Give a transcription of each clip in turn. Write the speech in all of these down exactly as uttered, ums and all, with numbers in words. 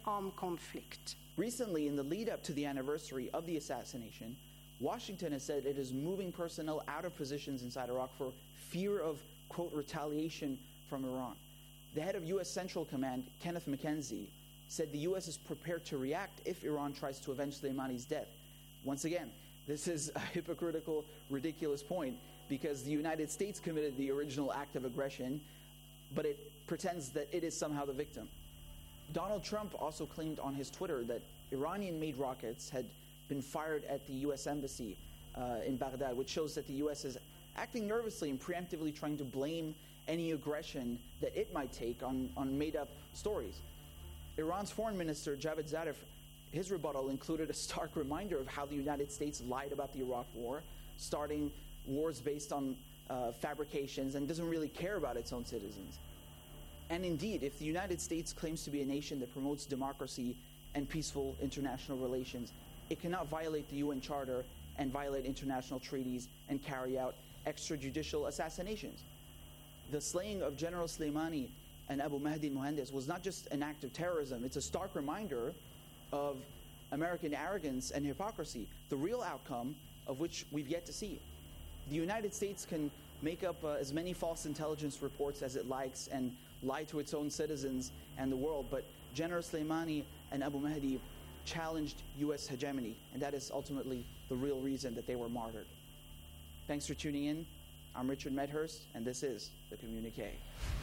armed conflict. Recently, in the lead-up to the anniversary of the assassination, Washington has said it is moving personnel out of positions inside Iraq for fear of, quote, retaliation from Iran. The head of U S Central Command, Kenneth McKenzie, said the U S is prepared to react if Iran tries to avenge Soleimani's death. Once again, this is a hypocritical, ridiculous point because the United States committed the original act of aggression, but it pretends that it is somehow the victim. Donald Trump also claimed on his Twitter that Iranian-made rockets had been fired at the U S Embassy uh, in Baghdad, which shows that the U S is acting nervously and preemptively trying to blame any aggression that it might take on, on made-up stories. Iran's foreign minister, Javad Zarif, his rebuttal included a stark reminder of how the United States lied about the Iraq War, starting wars based on uh, fabrications and doesn't really care about its own citizens. And indeed, if the United States claims to be a nation that promotes democracy and peaceful international relations, it cannot violate the U N Charter and violate international treaties and carry out extrajudicial assassinations. The slaying of General Soleimani and Abu Mahdi al-Muhandis was not just an act of terrorism, it's a stark reminder of American arrogance and hypocrisy, the real outcome of which we've yet to see. The United States can make up uh, as many false intelligence reports as it likes and lie to its own citizens and the world, but General Soleimani and Abu Mahdi challenged U S hegemony, and that is ultimately the real reason that they were martyred. Thanks for tuning in. I'm Richard Medhurst, and this is The Communique.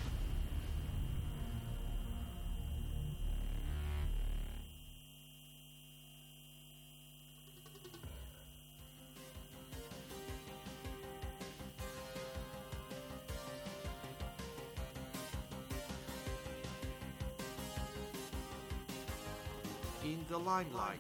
In the limelight.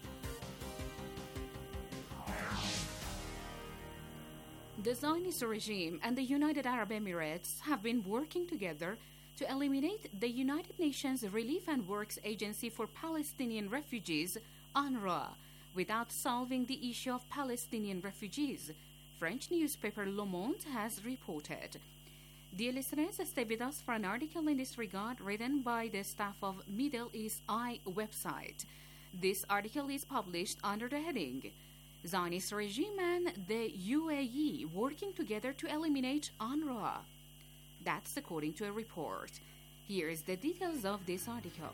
The Zionist regime and the United Arab Emirates have been working together to eliminate the United Nations Relief and Works Agency for Palestinian Refugees, UNRWA, without solving the issue of Palestinian refugees, French newspaper Le Monde has reported. Dear listeners, stay with us for an article in this regard written by the staff of Middle East Eye website. This article is published under the heading Zionist regime and the U A E working together to eliminate UNRWA. That's according to a report. Here is the details of this article.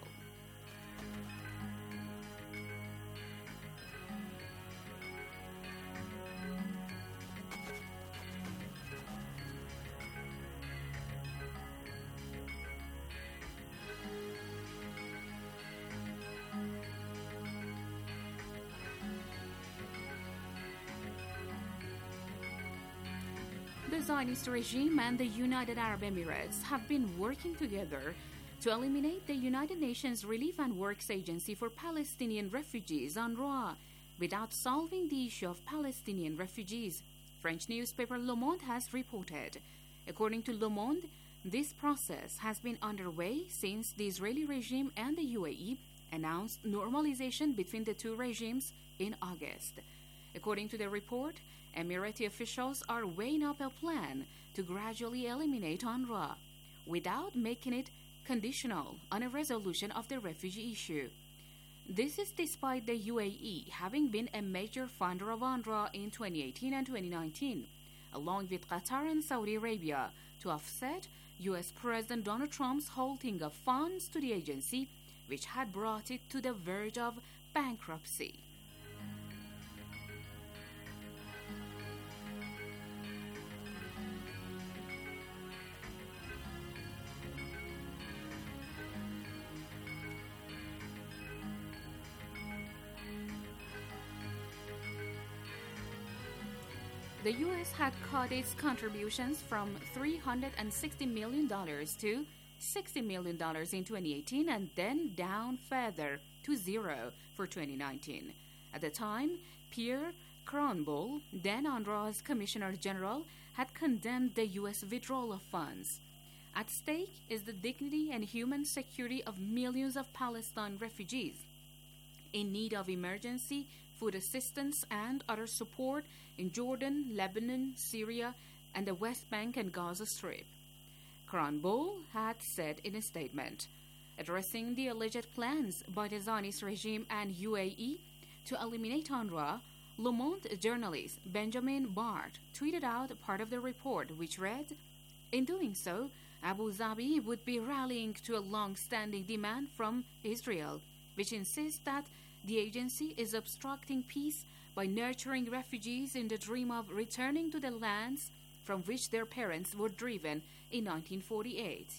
The Zionist regime and the United Arab Emirates have been working together to eliminate the United Nations Relief and Works Agency for Palestinian Refugees, UNRWA, without solving the issue of Palestinian refugees, French newspaper Le Monde has reported. According to Le Monde, this process has been underway since the Israeli regime and the U A E announced normalization between the two regimes in August. According to the report, Emirati officials are weighing up a plan to gradually eliminate UNRWA without making it conditional on a resolution of the refugee issue. This is despite the U A E having been a major funder of UNRWA in twenty eighteen and twenty nineteen, along with Qatar and Saudi Arabia, to offset U S President Donald Trump's halting of funds to the agency, which had brought it to the verge of bankruptcy. The U S had cut its contributions from three hundred sixty million dollars to sixty million dollars in twenty eighteen and then down further to zero for twenty nineteen. At the time, Pierre Kronbull, then UNRWA's Commissioner General, had condemned the U S withdrawal of funds. At stake is the dignity and human security of millions of Palestine refugees in need of emergency food assistance and other support in Jordan, Lebanon, Syria, and the West Bank and Gaza Strip. Kronbull had said in a statement, Addressing the alleged plans by the Zionist regime and U A E to eliminate UNRWA, Le Monde journalist Benjamin Bart tweeted out part of the report, which read, "In doing so, Abu Dhabi would be rallying to a long-standing demand from Israel, which insists that the agency is obstructing peace by nurturing refugees in the dream of returning to the lands from which their parents were driven in nineteen forty-eight.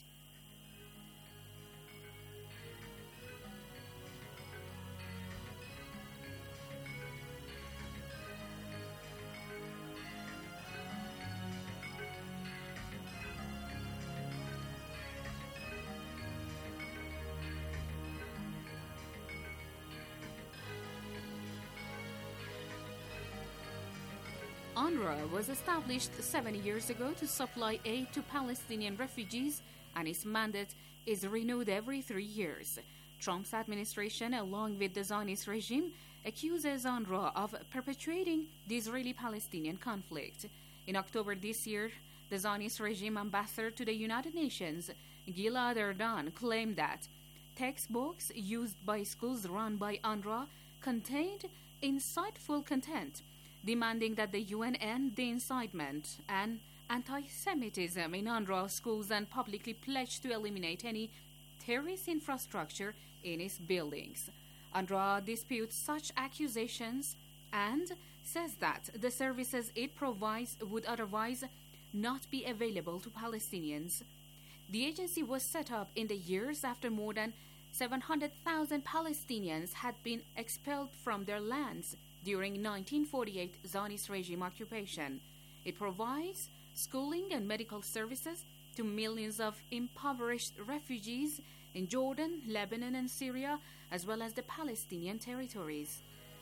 UNRWA was established seventy years ago to supply aid to Palestinian refugees, and its mandate is renewed every three years. Trump's administration, along with the Zionist regime, accuses UNRWA of perpetuating the Israeli-Palestinian conflict. In October this year, the Zionist regime ambassador to the United Nations, Gilad Erdan, claimed that textbooks used by schools run by UNRWA contained insightful content, demanding that the U N end the incitement and anti-Semitism in UNRWA schools and publicly pledge to eliminate any terrorist infrastructure in its buildings. UNRWA disputes such accusations and says that the services it provides would otherwise not be available to Palestinians. The agency was set up in the years after more than seven hundred thousand Palestinians had been expelled from their lands during nineteen forty-eight Zionist regime occupation. It provides schooling and medical services to millions of impoverished refugees in Jordan, Lebanon, and Syria, as well as the Palestinian territories.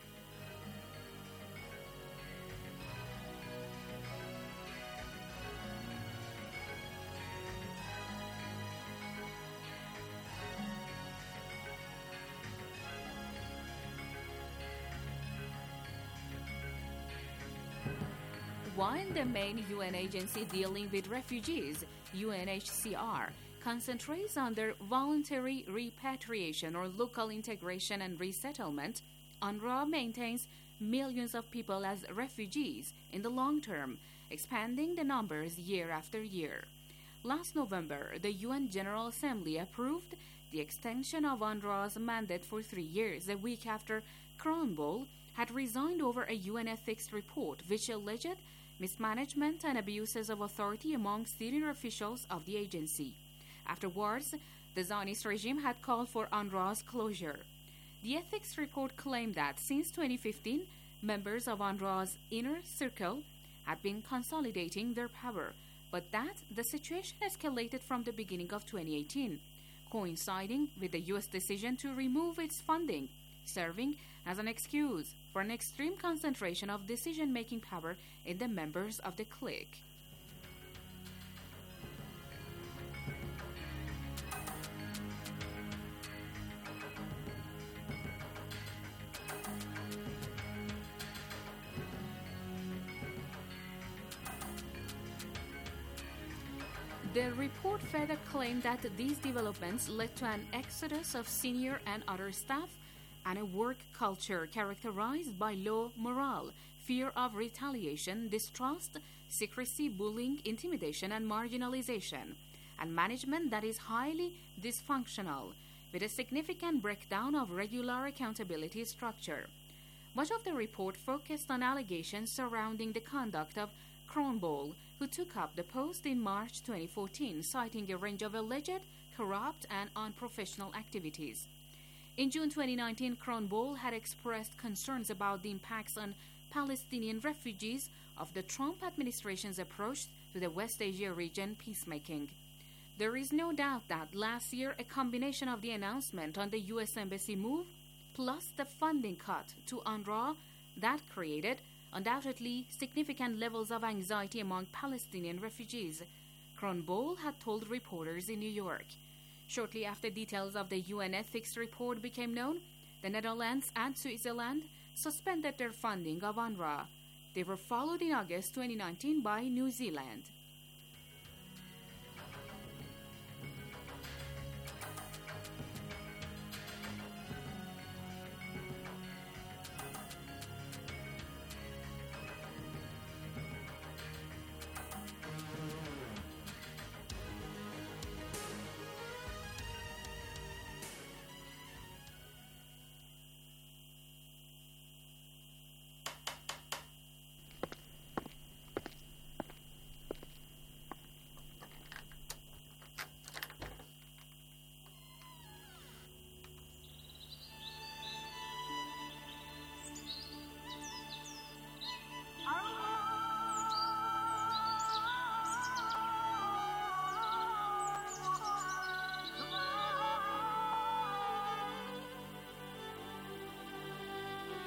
While the main U N agency dealing with refugees, U N H C R, concentrates on their voluntary repatriation or local integration and resettlement, UNRWA maintains millions of people as refugees in the long term, expanding the numbers year after year. Last November, the U N General Assembly approved the extension of UNRWA's mandate for three years, a week after Kronbol had resigned over a U N ethics report which alleged mismanagement and abuses of authority among senior officials of the agency. Afterwards, the Zionist regime had called for UNRWA's closure. The ethics report claimed that since twenty fifteen, members of UNRWA's inner circle had been consolidating their power, but that the situation escalated from the beginning of twenty eighteen, coinciding with the U S decision to remove its funding, serving as an excuse for an extreme concentration of decision-making power in the members of the clique. The report further claimed that these developments led to an exodus of senior and other staff and a work culture characterized by low morale, fear of retaliation, distrust, secrecy, bullying, intimidation, and marginalization, and management that is highly dysfunctional, with a significant breakdown of regular accountability structure. Much of the report focused on allegations surrounding the conduct of Kronbol, who took up the post in March twenty fourteen, citing a range of alleged corrupt and unprofessional activities. In June twenty nineteen, Kronbol had expressed concerns about the impacts on Palestinian refugees of the Trump administration's approach to the West Asia region peacemaking. There is no doubt that last year a combination of the announcement on the U S Embassy move plus the funding cut to UNRWA that created undoubtedly significant levels of anxiety among Palestinian refugees, Kronbol had told reporters in New York. Shortly after details of the U N ethics report became known, the Netherlands and Switzerland suspended their funding of UNRWA. They were followed in August twenty nineteen by New Zealand.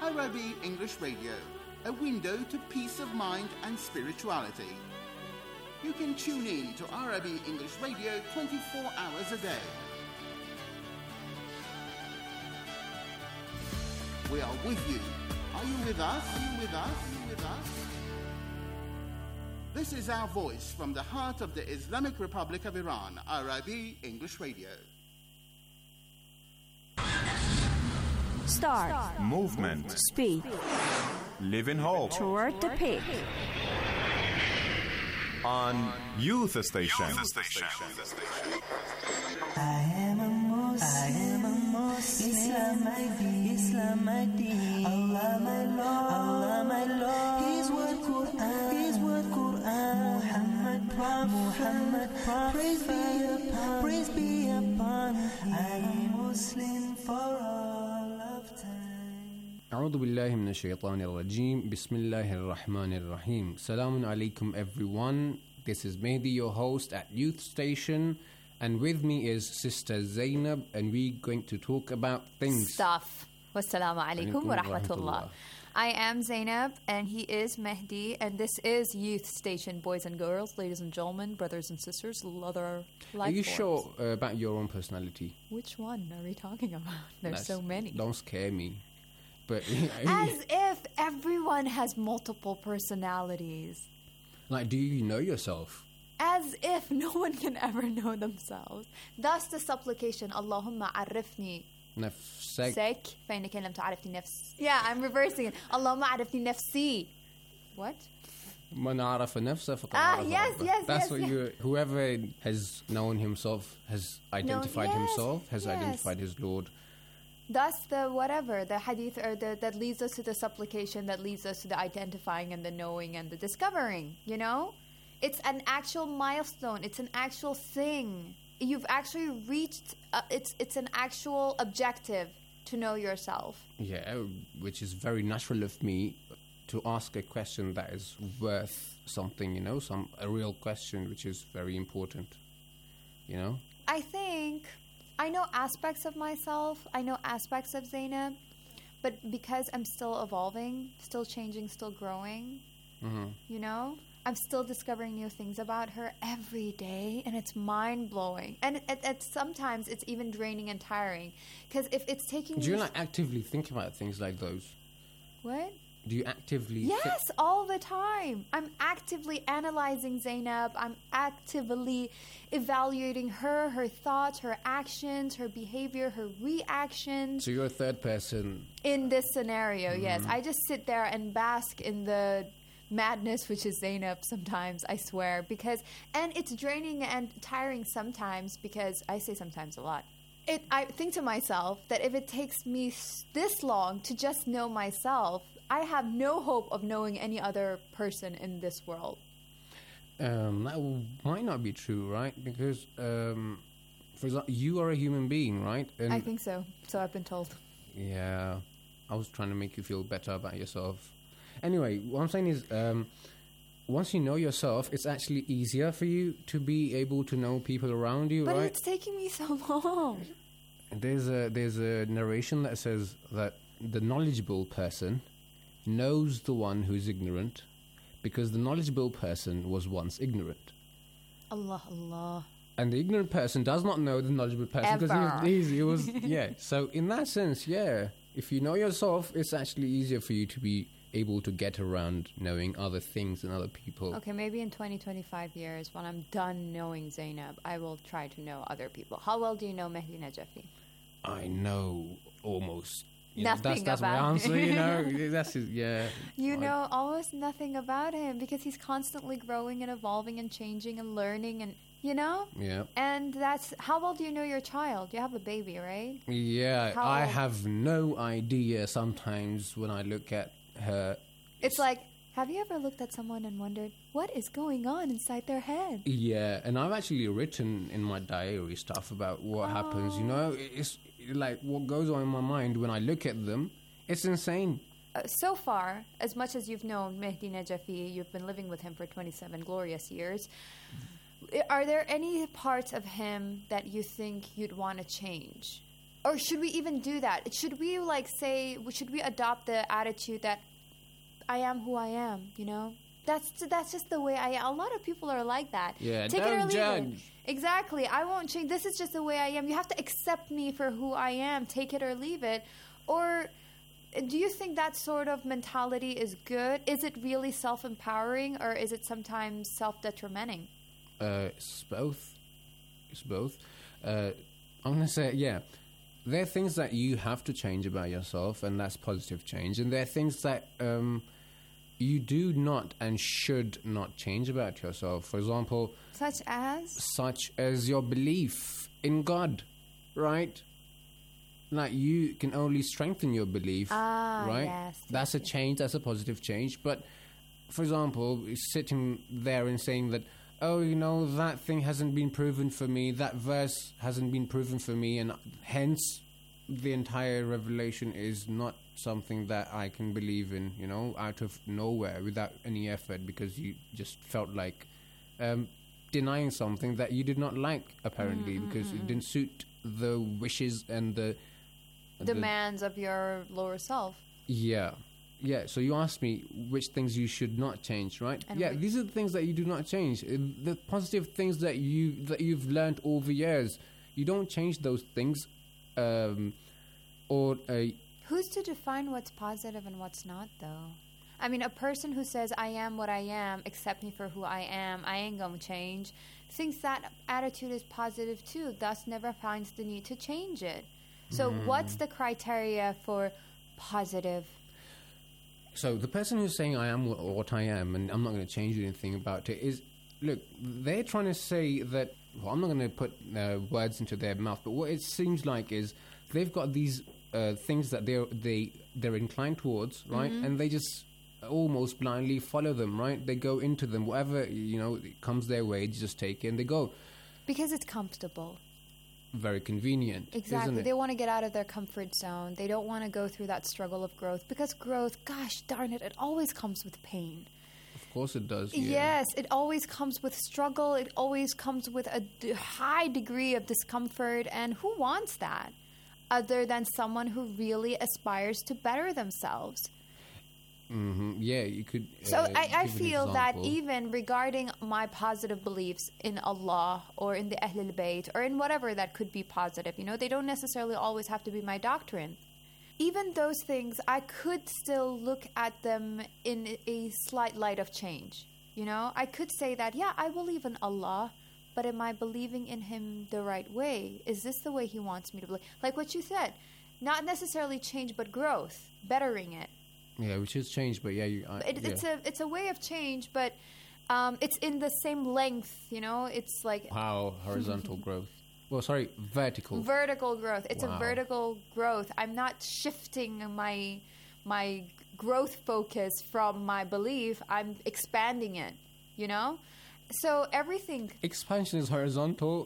Arabic English Radio, a window to peace of mind and spirituality. You can tune in to Arabic English Radio twenty-four hours a day. We are with you. Are you with us? Are you with us? Are you with us? This is our voice from the heart of the Islamic Republic of Iran, Arabic English Radio. Start. Start. Movement. Speed. Live in hope. Toward the peak. On Youth Station. Youth Station. I am a Muslim. I am a Muslim. Islam my deen. Islam my deen. Allah my Lord. Allah my Lord. His word Quran. His word Quran. Muhammad Prophet. Muhammad Prophet. Praise be upon. Praise be upon. I am Muslim for all of time. أعوذ بالله من الشيطان الرجيم. بسم الله الرحمن الرحيم. Salamun alaikum everyone. This is Mehdi, your host at Youth Station. And with me is Sister Zainab, and we're going to talk about things. Stuff. Wassalamu alaikum wa rahmatullah. I am Zainab, and he is Mehdi, and this is Youth Station, boys and girls, ladies and gentlemen, brothers and sisters, other life Are you forms. sure uh, about your own personality? Which one are we talking about? There's That's, so many. Don't scare me. But As if everyone has multiple personalities. Like, do you know yourself? As if no one can ever know themselves. Thus the supplication, Allahumma arifni نفسك. سك فإنك لم تعرفني نفس. Yeah, I'm reversing it. Allahumma arifni nafsi. What? من عرف نفسه فقد Ah, عرف yes, ربه. yes, That's yes, what yes. you. Whoever has known himself has identified yes, himself, has yes. identified his Lord. Thus the whatever, the hadith or the, that leads us to the supplication, that leads us to the identifying and the knowing and the discovering, you know? It's an actual milestone. It's an actual thing. You've actually reached, uh, it's it's an actual objective to know yourself. Yeah, which is very natural of me to ask a question that is worth something, you know, some a real question which is very important, you know? I think I know aspects of myself. I know aspects of Zainab. But because I'm still evolving, still changing, still growing, Mm-hmm. you know? I'm still discovering new things about her every day, and it's mind-blowing. And it, it, it, sometimes it's even draining and tiring. Because if it's taking Do you me... like actively think about things like those? What? Do you actively Yes, thi- all the time. I'm actively analyzing Zainab. I'm actively evaluating her, her thoughts, her actions, her behavior, her reactions. So you're a third person. In this scenario, Mm-hmm. yes. I just sit there and bask in the madness, which is Zainab sometimes, I swear. Because, and it's draining and tiring sometimes, because I say sometimes a lot. It, I think to myself that if it takes me s- this long to just know myself, I have no hope of knowing any other person in this world. Um, that w- might not be true, right? Because, um, for example, you are a human being, right? And I think so. So I've been told. Yeah, I was trying to make you feel better about yourself. Anyway, what I'm saying is, um, once you know yourself, it's actually easier for you to be able to know people around you, But right? it's taking me so long. There's a there's a narration that says that the knowledgeable person knows the one who's ignorant, because the knowledgeable person was once ignorant. Allah, Allah. And the ignorant person does not know the knowledgeable person because Ever. he was, he was yeah. So in that sense, yeah, if you know yourself, it's actually easier for you to be able to get around knowing other things and other people. Okay, maybe in twenty, twenty-five years, when I'm done knowing Zainab, I will try to know other people. How well do you know Mehdi Najafi? I know almost. You know, Nothing that's that's my about answer. You him. know, that's his, yeah. You I- know almost nothing about him because he's constantly growing and evolving and changing and learning and, you know? Yeah. And that's, how well do you know your child? You have a baby, right? Yeah, How I old? have no idea sometimes when I look at her. It's like, have you ever looked at someone and wondered, what is going on inside their head? Yeah, and I've actually written in my diary stuff about what happens, you know? It's like what goes on in my mind when I look at them. It's insane. Uh, so far, as much as you've known Mehdi Najafi, you've been living with him for twenty-seven glorious years, I- are there any parts of him that you think you'd want to change? or should we even do that? Should we like say, should we adopt the attitude that I am who I am, you know? That's that's just the way I am. A lot of people are like that. Yeah, Take don't it or leave judge. it. Exactly. I won't change. This is just the way I am. You have to accept me for who I am. Take it or leave it. Or do you think that sort of mentality is good? Is it really self-empowering, or is it sometimes self-detrimenting? Uh, it's both. It's both. Uh, I'm going to say, yeah, there are things that you have to change about yourself, and that's positive change. And there are things that um, you do not and should not change about yourself. For example, Such as? such as your belief in God, right? Like, you can only strengthen your belief, Ah, right? yes, That's yes, a yes. change, that's a positive change. But, for example, sitting there and saying that, oh, you know, that thing hasn't been proven for me, that verse hasn't been proven for me, and hence the entire revelation is not something that I can believe in, you know, out of nowhere without any effort, because you just felt like um, denying something that you did not like, apparently, Mm-hmm, because it didn't suit the wishes and the... the- Demands of your lower self. yeah. Yeah, so you asked me which things you should not change, right? And yeah, which- these are the things that you do not change. Uh, The positive things that you that you've learned over years, you don't change those things. Um, or uh, Who's to define what's positive and what's not, though? I mean, a person who says, I am what I am, accept me for who I am, I ain't gonna change, thinks that attitude is positive too, thus never finds the need to change it. So what's the criteria for positive? So the person who's saying I am what, what I am, and I'm not going to change anything about it, is, look, they're trying to say that, well, I'm not going to put uh, words into their mouth, but what it seems like is they've got these uh, things that they're, they, they're inclined towards, right? And they just almost blindly follow them, right? They go into them, whatever, you know, comes their way, they just take it and they go. Because it's comfortable. Very convenient, Exactly. isn't it? They want to get out of their comfort zone. They don't want to go through that struggle of growth, because growth, gosh darn it, it always comes with pain. Of course it does, yeah. Yes, it always comes with struggle. It always comes with a d- high degree of discomfort. And who wants that other than someone who really aspires to better themselves? hmm Yeah, you could. So uh, I, I give an feel that example. even regarding my positive beliefs in Allah or in the Ahlul Bayt or in whatever that could be positive, you know, they don't necessarily always have to be my doctrine. Even those things, I could still look at them in a slight light of change. You know, I could say that, yeah, I believe in Allah, but am I believing in Him the right way? Is this the way He wants me to believe? Like what you said, not necessarily change, but growth, bettering it. Yeah, which has changed, but yeah, you, I, It, yeah. It's a it's a way of change, but um, it's in the same length. You know, it's like Wow, horizontal growth. Well, sorry, vertical. vertical growth. It's Wow. a vertical growth. I'm not shifting my my growth focus from my belief. I'm expanding it. You know, so everything Expansion is horizontal.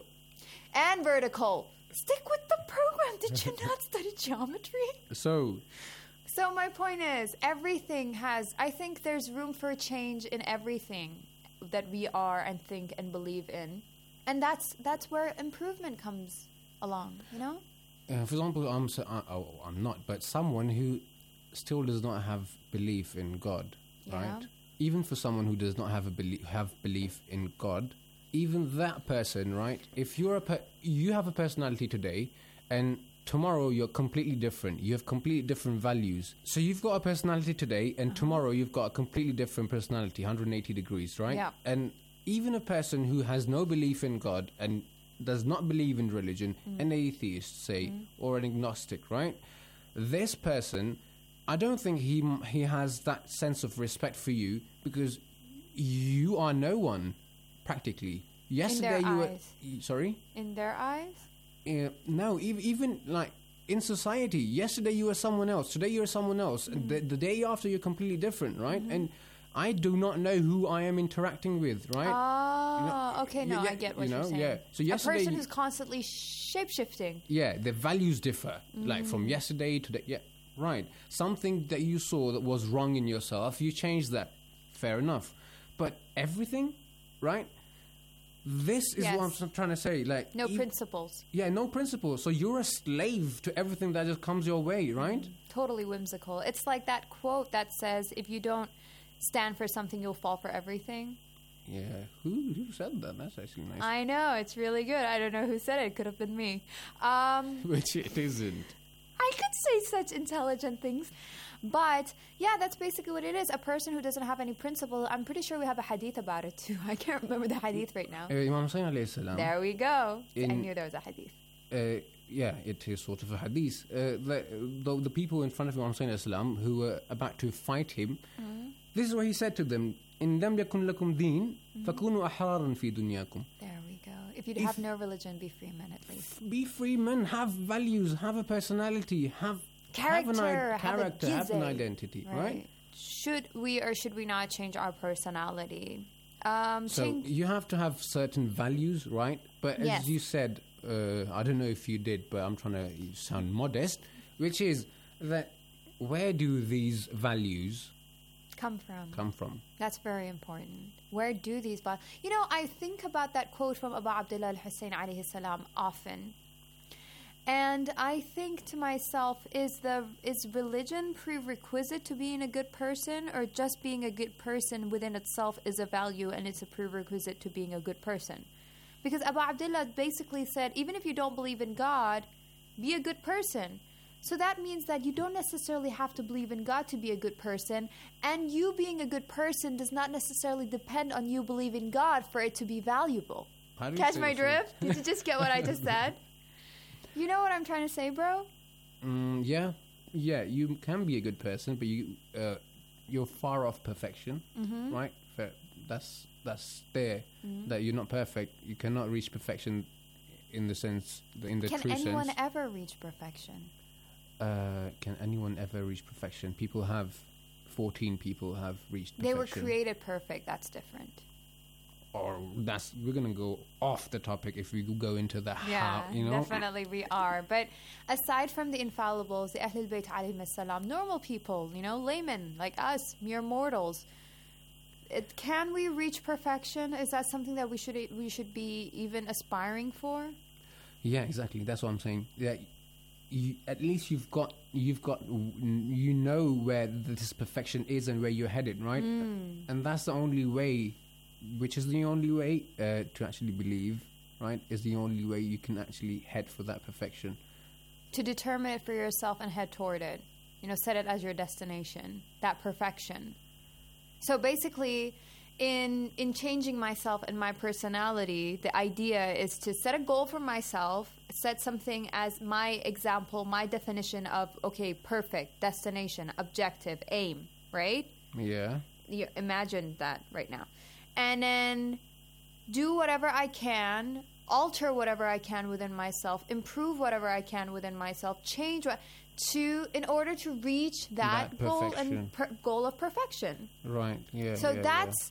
and vertical. Stick with the program. Did you not study geometry? So, So my point is, everything has, I think there's room for change in everything that we are and think and believe in. And that's that's where improvement comes along, you know? uh, for example, I'm so, uh, oh, I'm not, but someone who still does not have belief in God, Yeah. right? Even for someone who does not have a belief, have belief in God, even that person, right? If you're a per- you have a personality today, and tomorrow you're completely different. You have completely different values. So you've got a personality today, and tomorrow you've got a completely different personality, one hundred eighty degrees, right? Yeah. And even a person who has no belief in God and does not believe in religion, an atheist, say, or an agnostic, right? This person, I don't think he he has that sense of respect for you, because you are no one, practically. Yesterday you were... eyes. y- Sorry? In their eyes? Uh, no, even, even like in society, yesterday you were someone else, today you're someone else, and the, the day after you're completely different, right? And I do not know who I am interacting with, right? Oh, okay, no, yeah, I get what you you're know, saying. yeah. So a yesterday person you- who's constantly shape-shifting. Yeah, the values differ, like from yesterday to the, yeah, right. Something that you saw that was wrong in yourself, you changed that, fair enough. But everything, right? this is Yes. what I'm trying to say. Like, No e- principles. Yeah, no principles. So you're a slave to everything that just comes your way, right? Totally whimsical. It's like that quote that says, if you don't stand for something, you'll fall for everything. Yeah. Who who said that? That's actually nice. I know, it's really good. I don't know who said it. It could have been me. Um, Which it isn't. I could say such intelligent things. But, yeah, that's basically what it is. A person who doesn't have any principle. I'm pretty sure we have a hadith about it, too. I can't remember the hadith right now. Uh, Imam Hussain alayhi salam. There we go. I In- knew there was a hadith. Uh, yeah, it is sort of a hadith. Uh, the, the, the people in front of Imam Hussain alayhi salam who were about to fight him, this is what he said to them. إن لم يكن لكم دين فكونوا أحرارا في دنياكم. There we go. If you If- have no religion, be free men at least. Be free men, have values, have a personality, have Character, have an, i- have a character, have an gizeh. identity, right? Should we or should we not change our personality? Um, So change. you have to have certain values, right? But as Yes. you said, uh, I don't know if you did, but I'm trying to sound modest, which is that where do these values Come from. come from? That's very important. Where do these values? You know, I think about that quote from Abu Abdullah al-Hussein alayhi salam often. And I think to myself, is the is religion prerequisite to being a good person, or just being a good person within itself is a value and it's a prerequisite to being a good person? Because Abu Abdullah basically said, even if you don't believe in God, be a good person. So that means that you don't necessarily have to believe in God to be a good person, and you being a good person does not necessarily depend on you believing God for it to be valuable. How do you Catch say my this? drift? Did you just get what I just said? You know what I'm trying to say, bro? Mm, yeah, yeah. You can be a good person, but you uh, you're far off perfection, Mm-hmm. right? Fair. That's that's there. That you're not perfect. You cannot reach perfection in the sense, in the Can true anyone sense. ever reach perfection? Uh, can anyone ever reach perfection? People have, fourteen people have reached They perfection. were created perfect. That's different. Or that's we're gonna go off the topic if we go into the Yeah, how, you know. definitely we are. But aside from the infallibles, the Ahlul Bayt alayhim salam, normal people, you know, laymen like us, mere mortals, it, can we reach perfection? Is that something that we should we should be even aspiring for? Yeah, exactly. That's what I'm saying. Yeah, you, at least you've got you've got you know where this perfection is and where you're headed, right? Hmm. And that's the only way, which is the only way uh, to actually believe, right? Is the only way you can actually head for that perfection. To determine it for yourself and head toward it. You know, set it as your destination, that perfection. So basically, in in changing myself and my personality, the idea is to set a goal for myself, set something as my example, my definition of, okay, perfect, destination, objective, aim, right? Yeah. You imagine that right now. And then do whatever I can, alter whatever I can within myself, improve whatever I can within myself, change what to in order to reach that, That goal perfection. and per, goal of perfection. Right. Yeah. So yeah, that's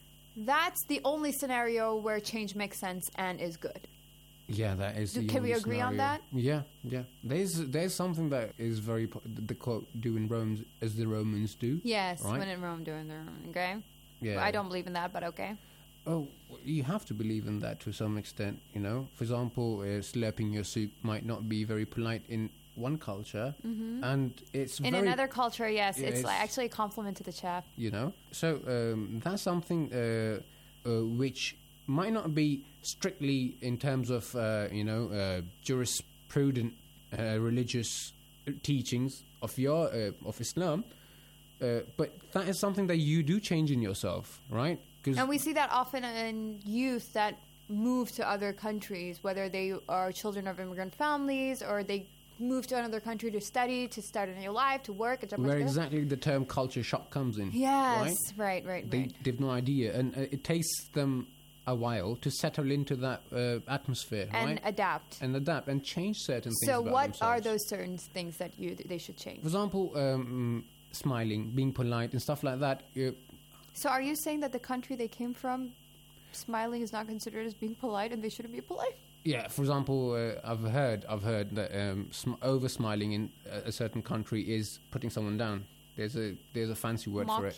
that's the only scenario where change makes sense and is good. Yeah, that is. Do- the can we only agree on scenario. that? Yeah, yeah. There's there's something that is very po- the quote "Do in Rome as the Romans do." Yes, Right. when in Rome, doing their own. Okay, Yeah. I don't believe in that, but okay. Oh, you have to believe in that to some extent, you know. For example, uh, slurping your soup might not be very polite in one culture, and it's Mm-hmm. In very, another culture, yes, Yeah, it's, like it's- actually a compliment to the chef. you know. So um, that's something uh, uh, which might not be strictly in terms of uh, you know uh, jurisprudent uh, religious teachings of your uh, of Islam, uh, but that is something that you do change in yourself, right? And we see that often in youth that move to other countries, whether they are children of immigrant families or they move to another country to study, to start a new life, to work, et cetera. where exactly the term culture shock comes in. Yes, right? right, right, They right. they've no idea, and uh, it takes them a while to settle into that uh, atmosphere, And right? adapt. And adapt and change certain things. So about what themselves. are those certain things that you they should change? For example, um, smiling, being polite, and stuff like that. Uh, So are you saying that the country they came from, smiling is not considered as being polite and they shouldn't be polite? yeah, for example, uh, I've heard I've heard that um, sm- over smiling in a, a certain country is putting someone down. There's a there's a fancy word for it. Mocking?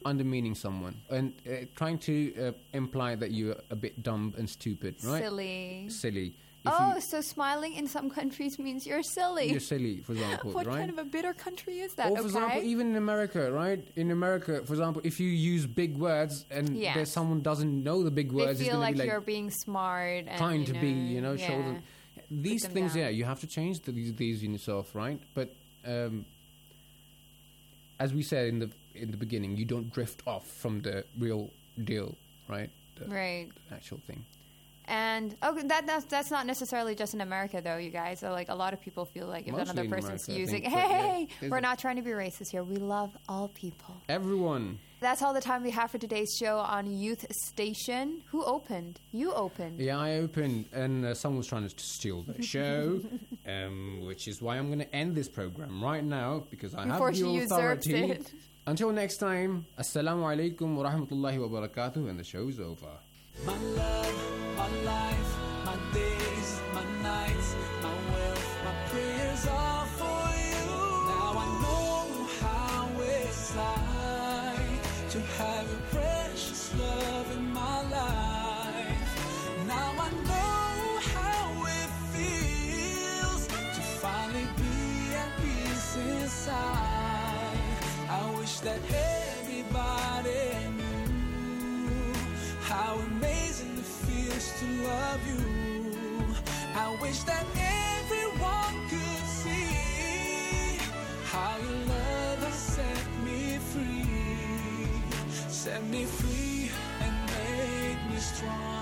undermining someone and uh, trying to uh, imply that you're a bit dumb and stupid, right? Silly. Silly. If Oh, you, so smiling in some countries means you're silly. you're silly, for example, What right? kind of a bitter country is that? Or, for okay. example, even in America, right? In America, for example, if you use big words and Yes. there's someone doesn't know the big they words, he's feel going like, to be you're like being smart and trying you to know, be, you know, show yeah. them. These them things, down. yeah, you have to change the, these, these in yourself, right? But um, as we said in the in the beginning, you don't drift off from the real deal, right? The Right. actual thing. And okay, that that's, that's not necessarily just in America, though, you guys. So, like, a lot of people feel like if Mostly another in person's America, I using, think, but yeah, hey, there's we're a- not trying to be racist here. We love all people. Everyone. That's all the time we have for today's show on Youth Station. Who opened? You opened. Yeah, I opened, and uh, someone was trying to steal the show, um, which is why I'm going to end this program right now because I Before have the she usurps authority. it. Until next time, Assalamu alaikum wa rahmatullahi wa barakatuh, and the show's over. My love, my life, my days, my nights, my wealth, my prayers are for you. Now I know how it's like to have your precious love in my life. Now I know how it feels to finally be at peace inside. I wish that everybody knew how amazing it feels to love you. I wish that everyone could see how your love has set me free, set me free and made me strong.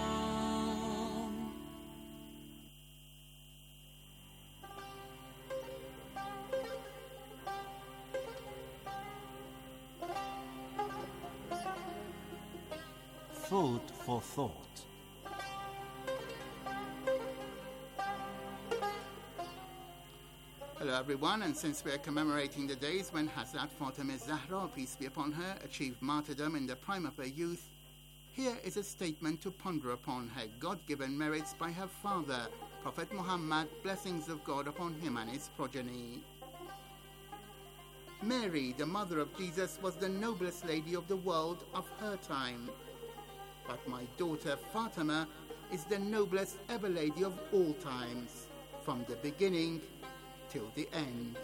Food for thought. Hello everyone, and since we are commemorating the days when Hazrat Fatima Zahra, peace be upon her, achieved martyrdom in the prime of her youth, here is a statement to ponder upon her God-given merits by her father, Prophet Muhammad, blessings of God upon him and his progeny. Mary, the mother of Jesus, was the noblest lady of the world of her time. But my daughter Fatima is the noblest ever lady of all times, from the beginning till the end.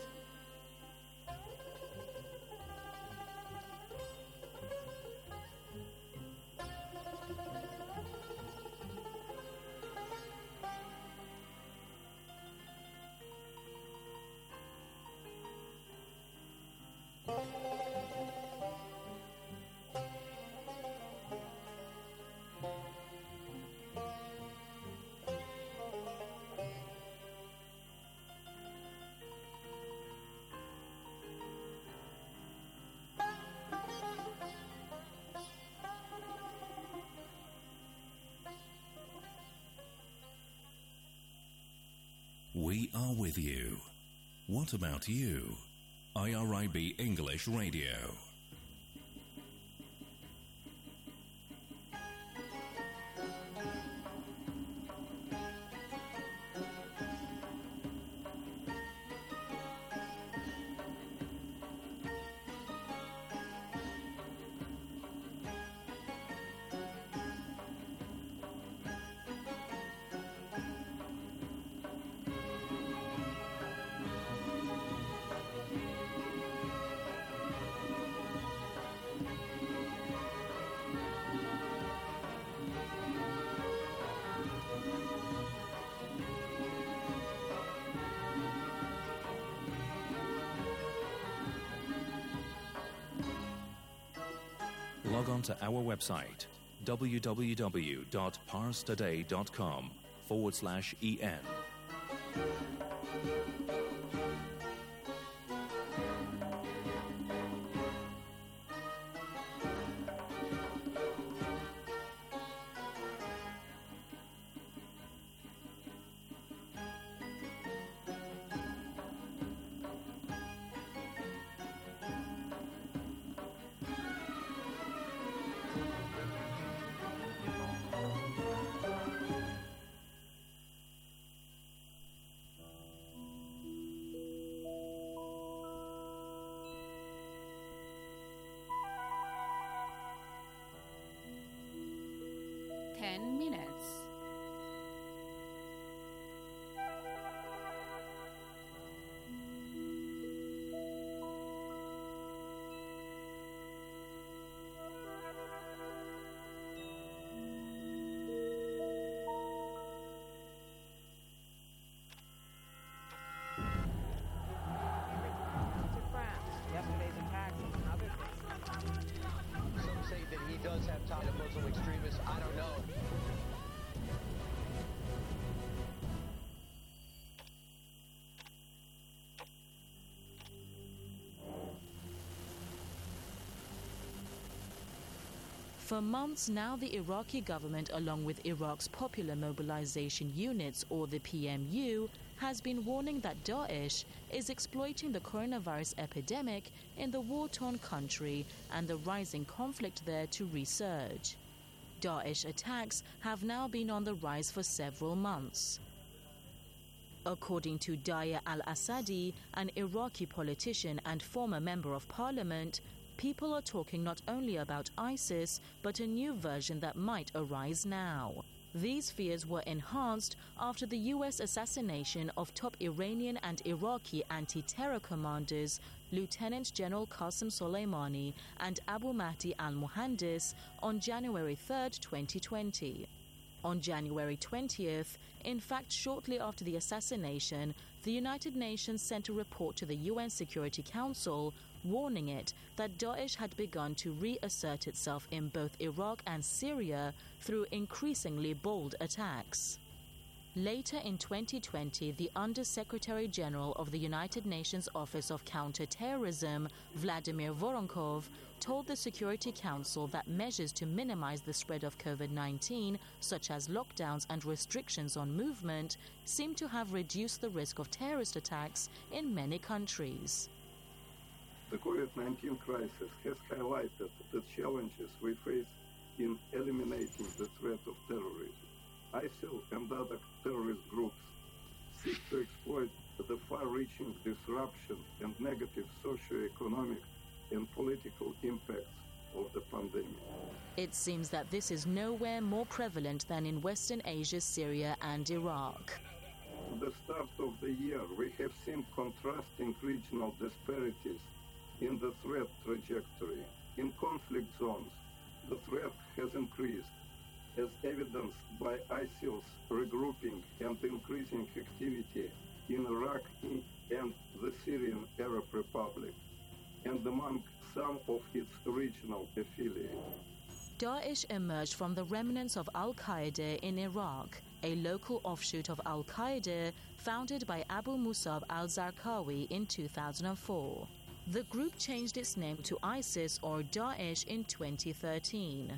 We are with you. What about you? I R I B English Radio. Log on to our website, www.parstoday.com forward slash EN. does have ties to Muslim extremists. I don't know. For months now, the Iraqi government, along with Iraq's Popular Mobilization Units, or the P M U, has been warning that Daesh is exploiting the coronavirus epidemic in the war-torn country and the rising conflict there to resurge. Daesh attacks have now been on the rise for several months. According to Daya al-Assadi, an Iraqi politician and former member of parliament, people are talking not only about ISIS, but a new version that might arise now. These fears were enhanced after the U S assassination of top Iranian and Iraqi anti-terror commanders Lieutenant General Qasem Soleimani and Abu Mahdi al-Muhandis on January third, twenty twenty. On January twentieth, in fact shortly after the assassination, the United Nations sent a report to the U N Security Council warning it that Daesh had begun to reassert itself in both Iraq and Syria through increasingly bold attacks. Later in twenty twenty, the Under-Secretary General of the United Nations Office of Counter-Terrorism, Vladimir Voronkov, told the Security Council that measures to minimize the spread of COVID nineteen, such as lockdowns and restrictions on movement, seem to have reduced the risk of terrorist attacks in many countries. The COVID nineteen crisis has highlighted the challenges we face in eliminating the threat of terrorism. ISIL and other terrorist groups seek to exploit the far-reaching disruption and negative socio-economic and political impacts of the pandemic. It seems that this is nowhere more prevalent than in Western Asia, Syria and Iraq. At the start of the year, we have seen contrasting regional disparities in the threat trajectory. In conflict zones, the threat has increased, as evidenced by ISIL's regrouping and increasing activity in Iraq and the Syrian Arab Republic, and among some of its regional affiliates. Daesh emerged from the remnants of Al-Qaeda in Iraq, a local offshoot of Al-Qaeda founded by Abu Musab al-Zarqawi in two thousand four. The group changed its name to ISIS or Daesh in twenty thirteen.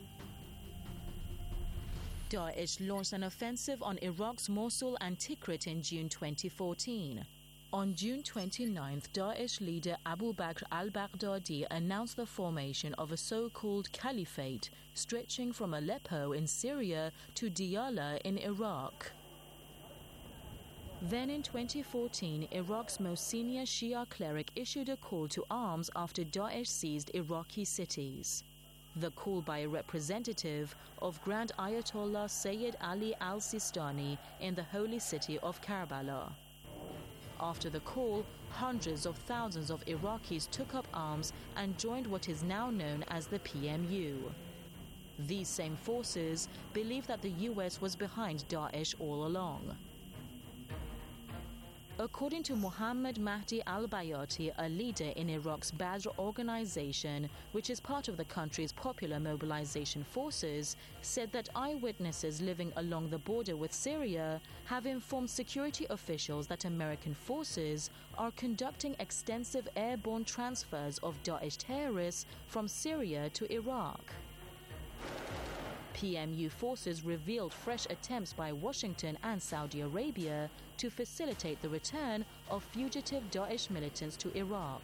Daesh launched an offensive on Iraq's Mosul and Tikrit in June twenty fourteen. On June twenty-ninth, Daesh leader Abu Bakr al-Baghdadi announced the formation of a so-called caliphate stretching from Aleppo in Syria to Diyala in Iraq. Then in twenty fourteen, Iraq's most senior Shia cleric issued a call to arms after Daesh seized Iraqi cities. The call by a representative of Grand Ayatollah Sayyid Ali al-Sistani in the holy city of Karbala. After the call, hundreds of thousands of Iraqis took up arms and joined what is now known as the P M U. These same forces believe that the U S was behind Daesh all along. According to Muhammad Mahdi al-Bayati, a leader in Iraq's Badr organization, which is part of the country's Popular Mobilization Forces, said that eyewitnesses living along the border with Syria have informed security officials that American forces are conducting extensive airborne transfers of Daesh terrorists from Syria to Iraq. P M U forces revealed fresh attempts by Washington and Saudi Arabia to facilitate the return of fugitive Daesh militants to Iraq.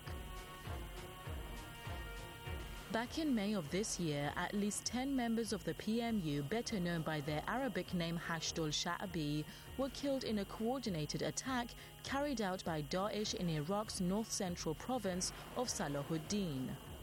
Back in May of this year, at least ten members of the P M U, better known by their Arabic name Hashdul Sha'bi, were killed in a coordinated attack carried out by Daesh in Iraq's north-central province of Salahuddin.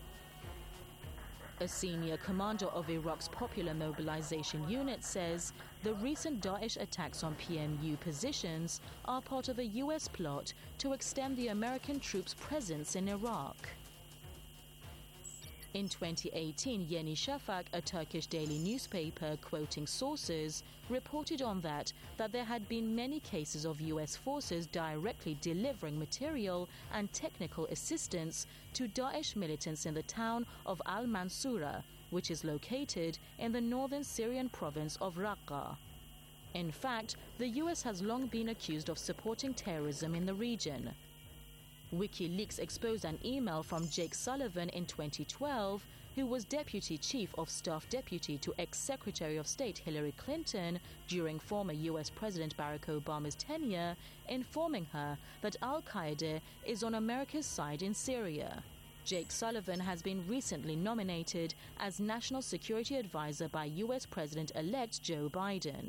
A senior commander of Iraq's Popular Mobilization Unit says the recent Daesh attacks on P M U positions are part of a U S plot to extend the American troops' presence in Iraq. In twenty eighteen, Yeni Shafak, a Turkish daily newspaper quoting sources, reported on that that there had been many cases of U S forces directly delivering material and technical assistance to Daesh militants in the town of Al-Mansura, which is located in the northern Syrian province of Raqqa. In fact, the U S has long been accused of supporting terrorism in the region. WikiLeaks exposed an email from Jake Sullivan in twenty twelve, who was Deputy Chief of Staff Deputy to ex-Secretary of State Hillary Clinton during former U S President Barack Obama's tenure, informing her that Al-Qaeda is on America's side in Syria. Jake Sullivan has been recently nominated as National Security Advisor by U S President-elect Joe Biden.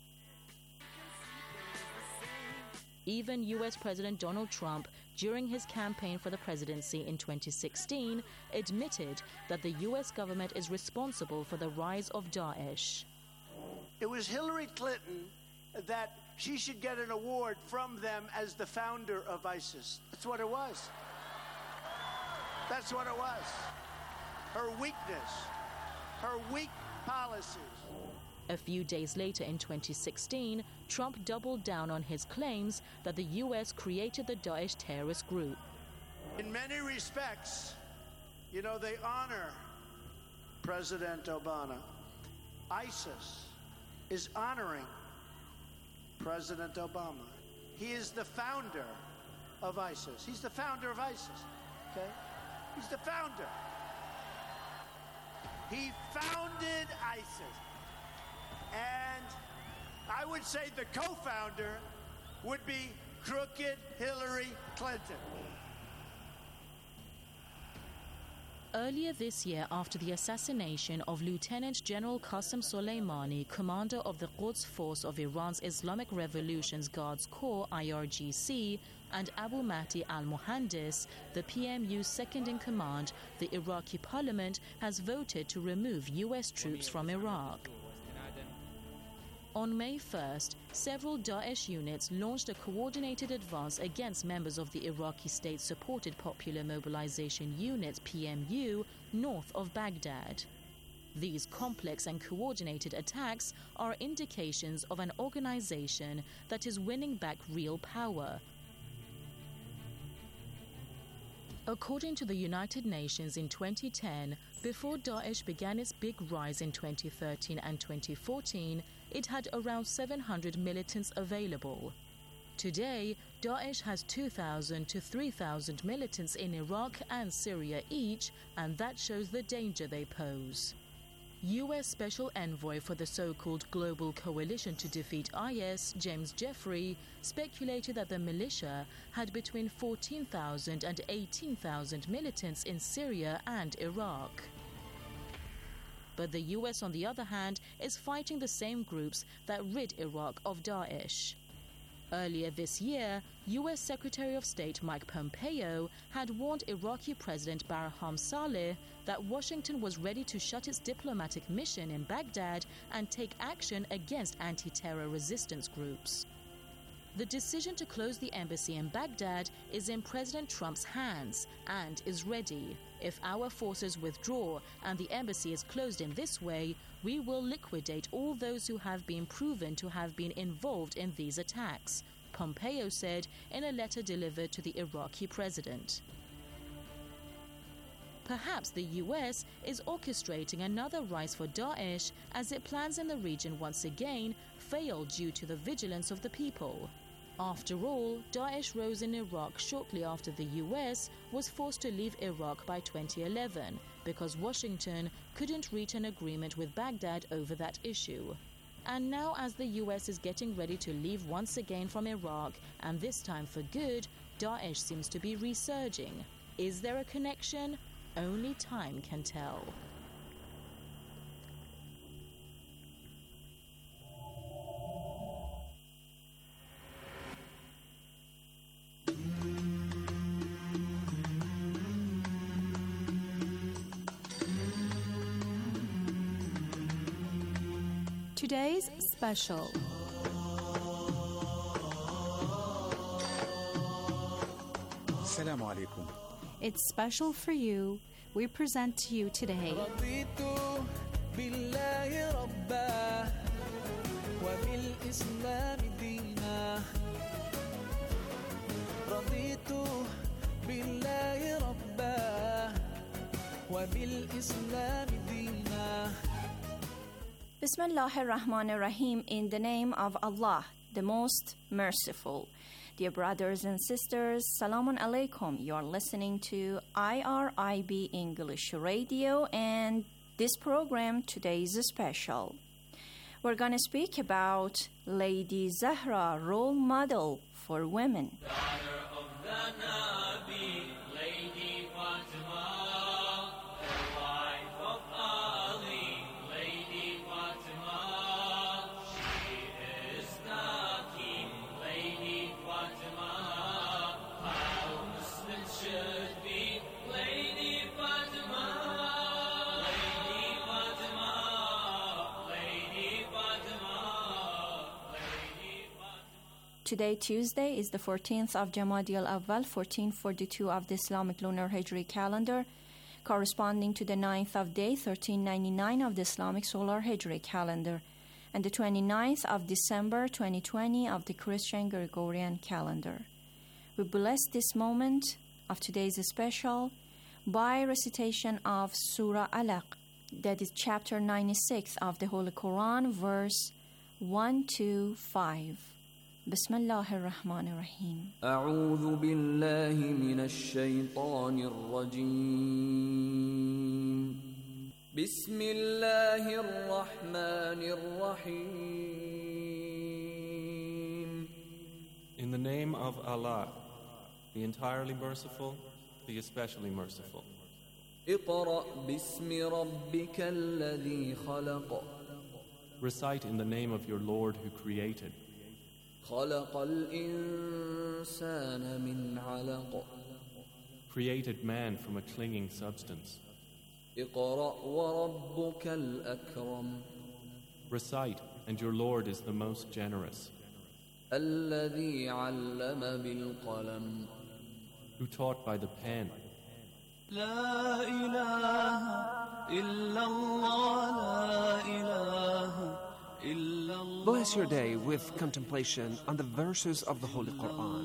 Even U S President Donald Trump, during his campaign for the presidency in twenty sixteen, admitted that the U S government is responsible for the rise of Daesh. It was Hillary Clinton that she should get an award from them as the founder of ISIS. That's what it was. That's what it was. Her weakness, her weak policies. A few days later in twenty sixteen, Trump doubled down on his claims that the U S created the Daesh terrorist group. In many respects, you know, they honor President Obama. ISIS is honoring President Obama. He is the founder of ISIS. He's the founder of ISIS, okay? He's the founder. He founded ISIS. And I would say the co-founder would be crooked Hillary Clinton. Earlier this year, after the assassination of Lieutenant General Qasem Soleimani, commander of the Quds Force of Iran's Islamic Revolution's Guards Corps, I R G C, and Abu Mahdi al-Mohandis, the P M U's second-in-command, the Iraqi parliament has voted to remove U S troops from Iraq. On May first, several Daesh units launched a coordinated advance against members of the Iraqi state-supported Popular Mobilization Unit, P M U, north of Baghdad. These complex and coordinated attacks are indications of an organization that is winning back real power. According to the United Nations in twenty ten, before Daesh began its big rise in twenty thirteen and twenty fourteen, it had around seven hundred militants available. Today, Daesh has two thousand to three thousand militants in Iraq and Syria each, and that shows the danger they pose. U S Special Envoy for the so-called Global Coalition to Defeat I S, James Jeffrey, speculated that the militia had between fourteen thousand and eighteen thousand militants in Syria and Iraq. But the U S, on the other hand, is fighting the same groups that rid Iraq of Daesh. Earlier this year, U S Secretary of State Mike Pompeo had warned Iraqi President Barham Saleh that Washington was ready to shut its diplomatic mission in Baghdad and take action against anti-terror resistance groups. The decision to close the embassy in Baghdad is in President Trump's hands and is ready. If our forces withdraw and the embassy is closed in this way, we will liquidate all those who have been proven to have been involved in these attacks, Pompeo said in a letter delivered to the Iraqi president. Perhaps the U S is orchestrating another rise for Daesh as its plans in the region once again fail due to the vigilance of the people. After all, Daesh rose in Iraq shortly after the U S was forced to leave Iraq by twenty eleven because Washington couldn't reach an agreement with Baghdad over that issue. And now, as the U S is getting ready to leave once again from Iraq, and this time for good, Daesh seems to be resurging. Is there a connection? Only time can tell. Today's special. السلام عليكم. It's special for you. We present to you today. Bismillah ar-Rahman ar-Rahim, in the name of Allah, the most merciful. Dear brothers and sisters, Salamun Alaikum. You are listening to I R I B English Radio, and this program today is special. We're going to speak about Lady Zahra, role model for women. Today, Tuesday, is the fourteenth of Jamadi al-Awwal, fourteen forty-two of the Islamic Lunar Hijri calendar, corresponding to the ninth of Day, thirteen ninety-nine of the Islamic Solar Hijri calendar, and the twenty-ninth of December, twenty twenty of the Christian Gregorian calendar. We bless this moment of today's special by recitation of Surah Alaq, that is chapter ninety-six of the Holy Quran, verse one to five. بسم الله الرحمن الرحيم. أعوذ بالله من الشيطان الرجيم. بسم الله الرحمن الرحيم. In the name of Allah, the entirely merciful, the especially merciful. اقرأ باسم ربك الذي خلق. Recite in the name of your Lord who created. خلق الإنسان من علق. Created man from a clinging substance. اقرأ وربك الأكرم. Recite, and your Lord is the most generous. الذي علم بالقلم. Who taught by the pen. لا إله إلا الله لا إله. Bless your day with contemplation on the verses of the Holy Quran.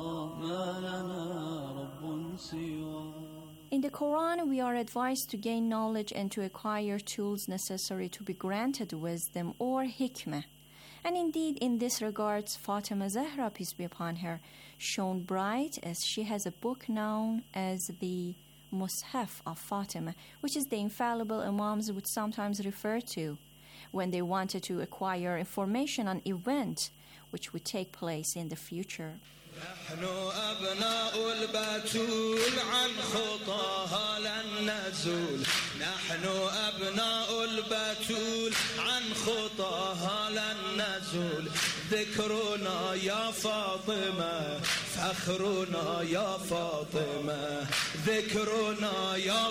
In the Quran, we are advised to gain knowledge and to acquire tools necessary to be granted wisdom or hikmah. And indeed, in this regard, Fatima Zahra, peace be upon her, shone bright as she has a book known as the Mushaf of Fatima, which is the infallible Imams would sometimes refer to when they wanted to acquire information on event which would take place in the future. نحن أبناء البتول عن خطاها لن نزول. نحن أبناء البتول عن خطاها لن نزول. ذكرنا يا فاطمة فخرنا يا فاطمة. ذكرنا يا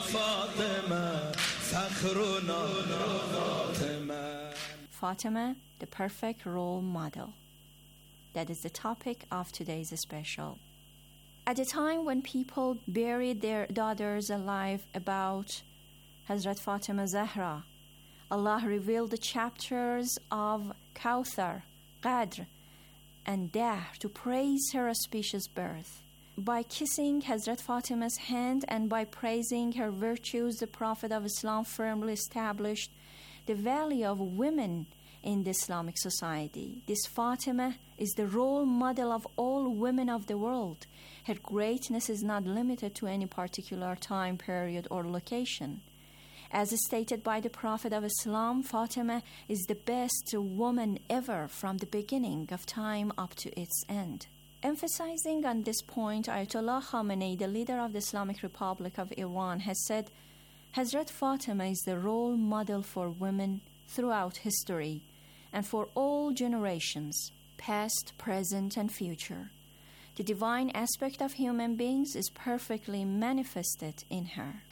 فاطمة فخرنا يا فاطمة. Fatima, the perfect role model. That is the topic of today's special. At a time when people buried their daughters alive about Hazrat Fatima Zahra, Allah revealed the chapters of Kawthar, Qadr, and Dahr to praise her auspicious birth. By kissing Hazrat Fatima's hand and by praising her virtues, the Prophet of Islam firmly established the value of women in the Islamic society. This Fatima is the role model of all women of the world. Her greatness is not limited to any particular time period or location. As stated by the Prophet of Islam, Fatima is the best woman ever from the beginning of time up to its end. Emphasizing on this point, Ayatollah Khamenei, the leader of the Islamic Republic of Iran, has said, Hazrat Fatima is the role model for women throughout history and for all generations, past, present, and future. The divine aspect of human beings is perfectly manifested in her.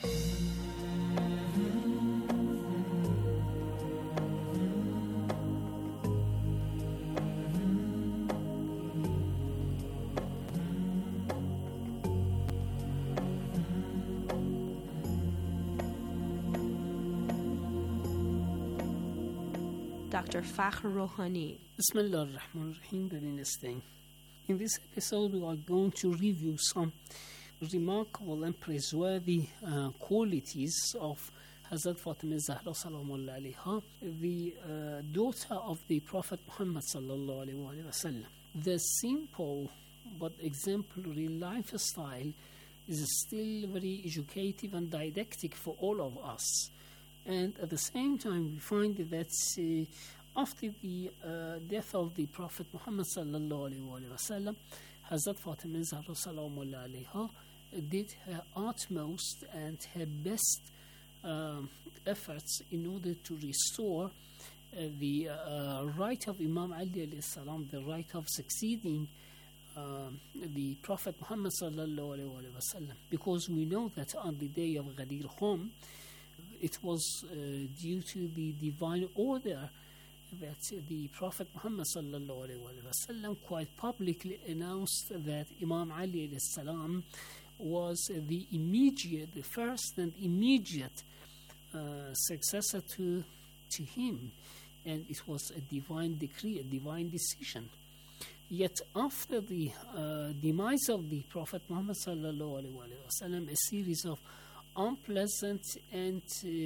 Doctor Fakhr Rouhani. Bismillah ar-Rahman ar-Rahim, Beninstein. In this episode, we are going to review some remarkable and praiseworthy uh, qualities of Hazrat Fatima Zahra Salamullah alayha, the uh, daughter of the Prophet Muhammad sallallahu alayhi wa sallam. The simple but exemplary lifestyle is still very educative and didactic for all of us. And at the same time, we find that uh, after the uh, death of the Prophet Muhammad sallallahu alayhi wa sallam, Hazrat Fatima Zahra Salamullah alayha did her utmost and her best Um, efforts in order to restore uh, the uh, right of Imam Ali alayhi salam, the right of succeeding uh, the Prophet Muhammad sallallahu alayhi wa sallam, because we know that on the day of Ghadir Khum, it was uh, due to the divine order that the Prophet Muhammad sallallahu alayhi wa sallam quite publicly announced that Imam Ali alayhi salam was the immediate, the first and immediate uh, successor to to him, and it was a divine decree, a divine decision. Yet after the uh, demise of the Prophet Muhammad sallallahu alaihi wasallam, a series of unpleasant and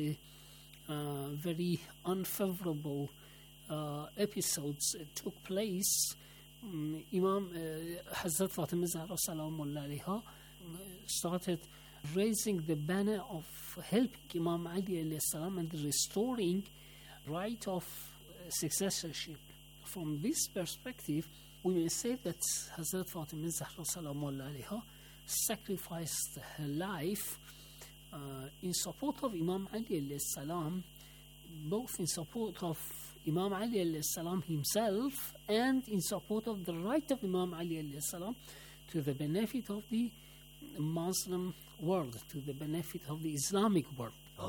uh, uh, very unfavorable uh, episodes uh, took place. Um, Imam uh, Hazrat Fatima Zahra Salamullah alayha started raising the banner of helping Imam Ali alayhi salam and restoring right of successorship. From this perspective, we may say that Hazrat Fatima Zahra Salamullah alayha sacrificed her life uh, in support of Imam Ali alayhi salam, both in support of Imam Ali alayhi salam himself and in support of the right of Imam Ali alayhi salam to the benefit of the Muslim world, to the benefit of the Islamic world.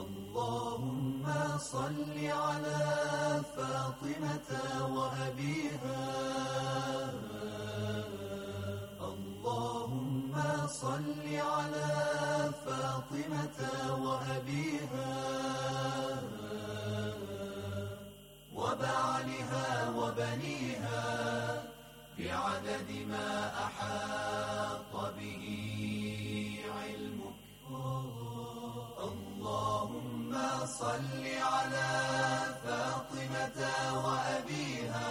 اللهم صل على فاطمة وأبيها اللهم صل على فاطمة وأبيها وبعلها وبنيها بعدد ما أحاط به علمك اللهم صل على فاطمة وأبيها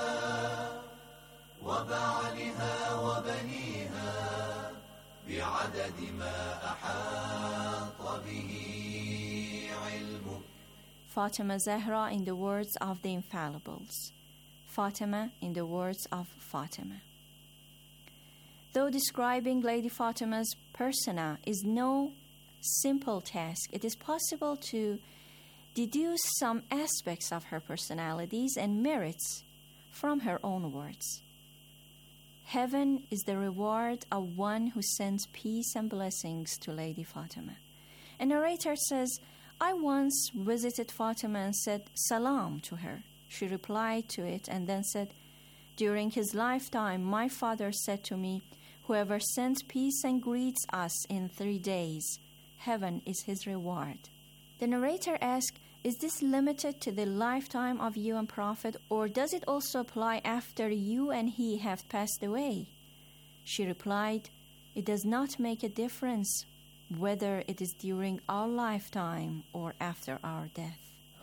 وبعلها وبنيها بعدد ما أحاط به علمك. Fatima Zahra in the words of the infallibles. Fatima in the words of Fatima. Though describing Lady Fatima's persona is no simple task, it is possible to deduce some aspects of her personalities and merits from her own words. Heaven is the reward of one who sends peace and blessings to Lady Fatima. A narrator says, I once visited Fatima and said salam to her. She replied to it and then said, during his lifetime, my father said to me, whoever sends peace and greets us in three days, heaven is his reward. The narrator asked, is this limited to the lifetime of you and Prophet, or does it also apply after you and he have passed away? She replied, it does not make a difference whether it is during our lifetime or after our death.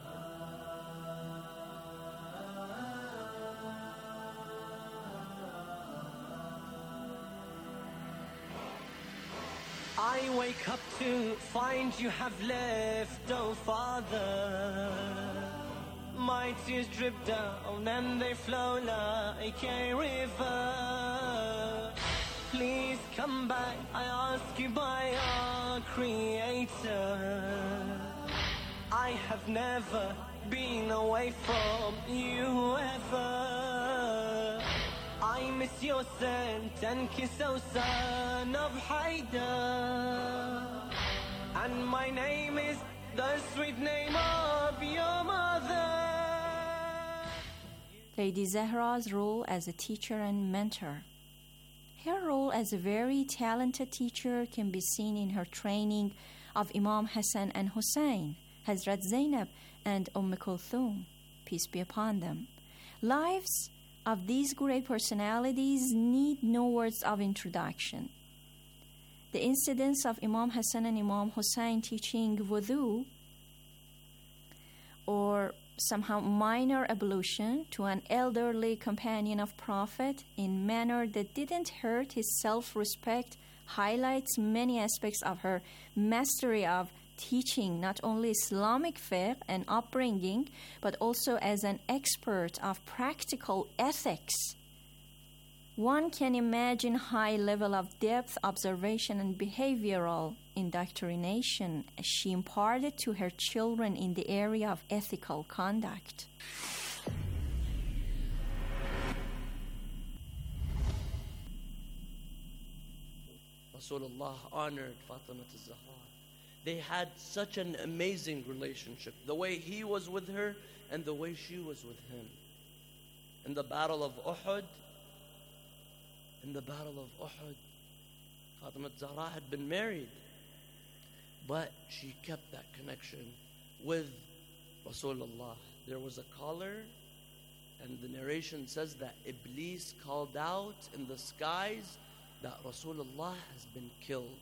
I wake up to find you have left, oh Father. My tears drip down and they flow like a river. Please come back, I ask you by our Creator. I have never been away from you ever. I miss your scent and kiss, oh son of Haidar. And my name is the sweet name of your mother. Lady Zahra's role as a teacher and mentor. Her role as a very talented teacher can be seen in her training of Imam Hassan and Hussein, Hazrat Zainab and Umm Kulthum, peace be upon them, Lives of these great personalities need no words of introduction. The incidents of Imam Hassan and Imam Hussein teaching wudu or somehow minor ablution to an elderly companion of Prophet in manner that didn't hurt his self-respect highlights many aspects of her mastery of teaching not only Islamic fiqh and upbringing, but also as an expert of practical ethics. One can imagine high level of depth, observation, and behavioral indoctrination as she imparted to her children in the area of ethical conduct. Rasulullah honored Fatima al-Zahra. They had such an amazing relationship, the way he was with her and the way she was with him. In the battle of Uhud, in the battle of Uhud, Fatima al-Zahra had been married, but she kept that connection with Rasulullah. There was a caller, and the narration says that Iblis called out in the skies that Rasulullah has been killed.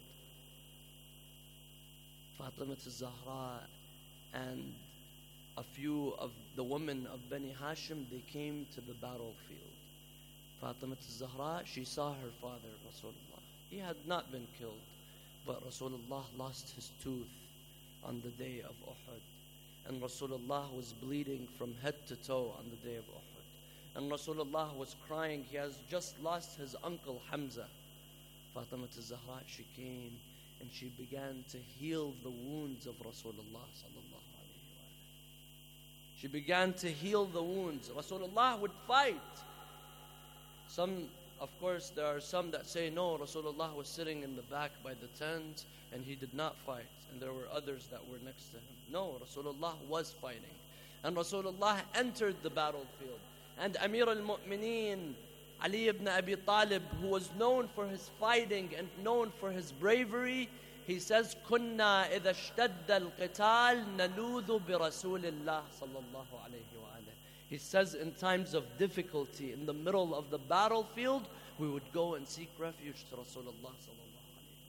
Fatima al-Zahra and a few of the women of Bani Hashim, they came to the battlefield. Fatima al-Zahra, she saw her father, Rasulullah. He had not been killed, but Rasulullah lost his tooth on the day of Uhud. And Rasulullah was bleeding from head to toe on the day of Uhud. And Rasulullah was crying. He has just lost his uncle Hamza. Fatima al-Zahra, she came and she began to heal the wounds of Rasulullah sallallahu alayhi wa sallam. She began to heal the wounds. Rasulullah would fight. Some, of course, there are some that say, no, Rasulullah was sitting in the back by the tent and he did not fight. And there were others that were next to him. No, Rasulullah was fighting. And Rasulullah entered the battlefield. And Amir al-Mu'mineen, Ali ibn Abi Talib, who was known for his fighting and known for his bravery, he says, "Kunna idha ishtadda al-qital naludhu bi Rasulillah sallallahu alayhi wa alayhi." He says, in times of difficulty, in the middle of the battlefield, we would go and seek refuge to Rasulullah sallallahu alayhi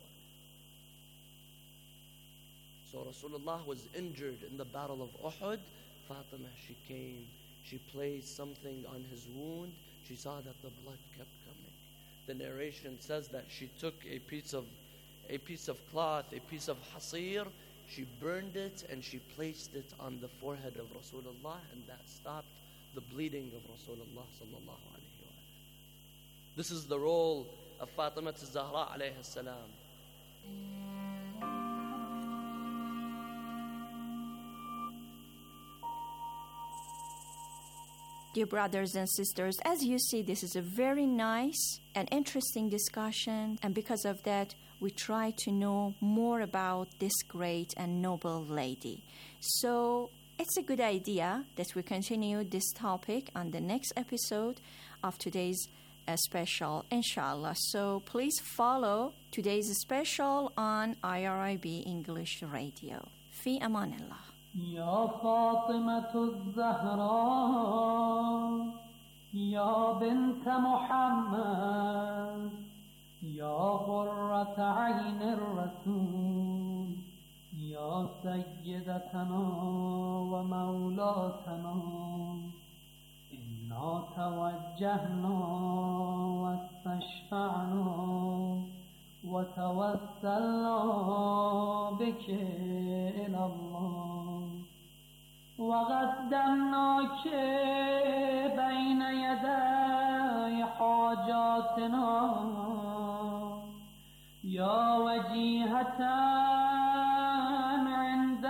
wa alayhi. So Rasulullah was injured in the battle of Uhud. Fatima, she came, she placed something on his wound. She saw that the blood kept coming. The narration says that she took a piece of a piece of cloth, a piece of hasir, she burned it and she placed it on the forehead of Rasulullah, and that stopped the bleeding of Rasulullah sallallahu alayhi wa sallam. This is the role of Fatima al-Zahra alayhi salam. Dear brothers and sisters, as you see, this is a very nice and interesting discussion, and because of that, we try to know more about this great and noble lady. So it's a good idea that we continue this topic on the next episode of today's uh, special, inshallah. So please follow today's special on I R I B English Radio. Fi amanillah. يا فاطمة الزهراء يا بنت محمد يا غرة عين الرسول يا سيدتنا ومولاتنا إنا توجهنا واستشفعنا وتوسلنا بك إلى الله وقدمناك بين يدي حاجاتنا يا وجيهة عند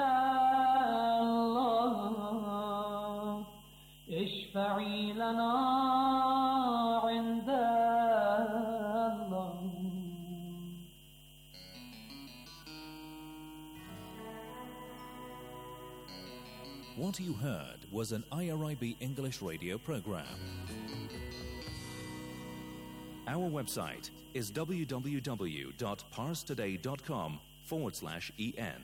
الله اشفعي لنا عند الله. What you heard was an I R I B English radio program. Our website is www.parstoday.com forward slash en.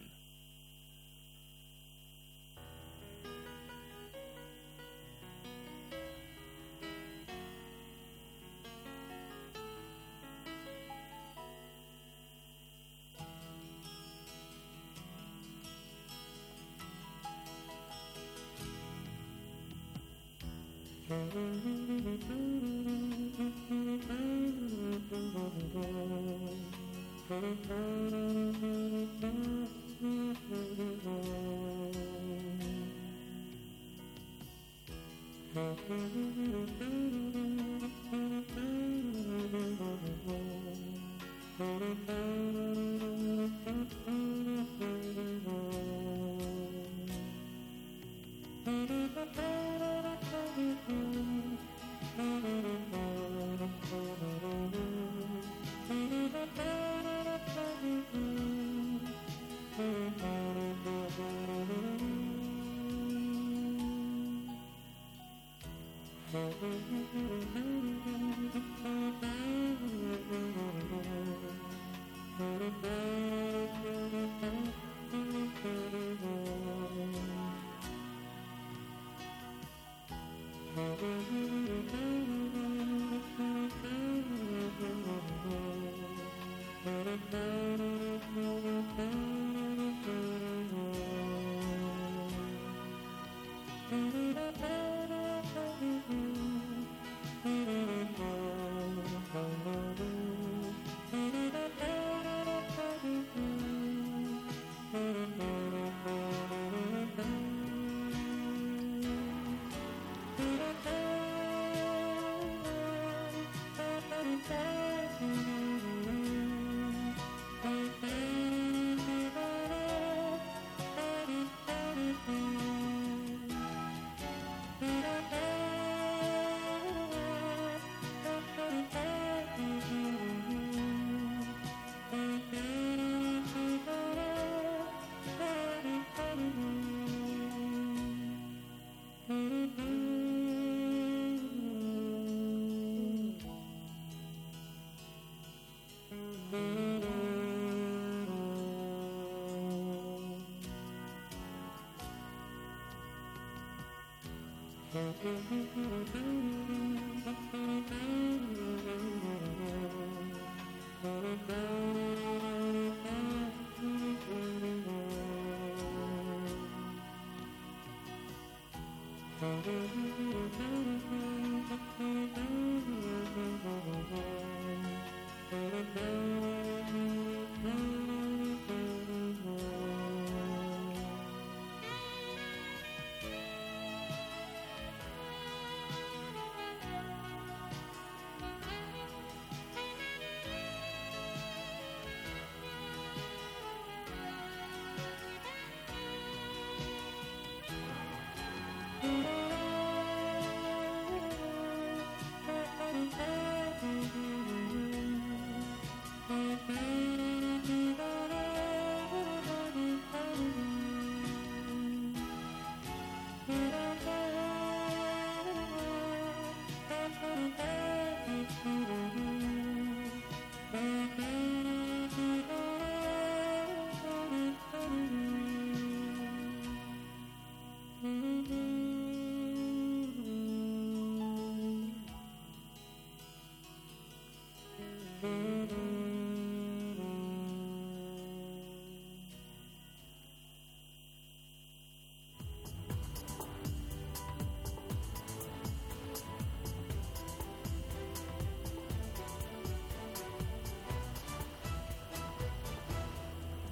Thank you.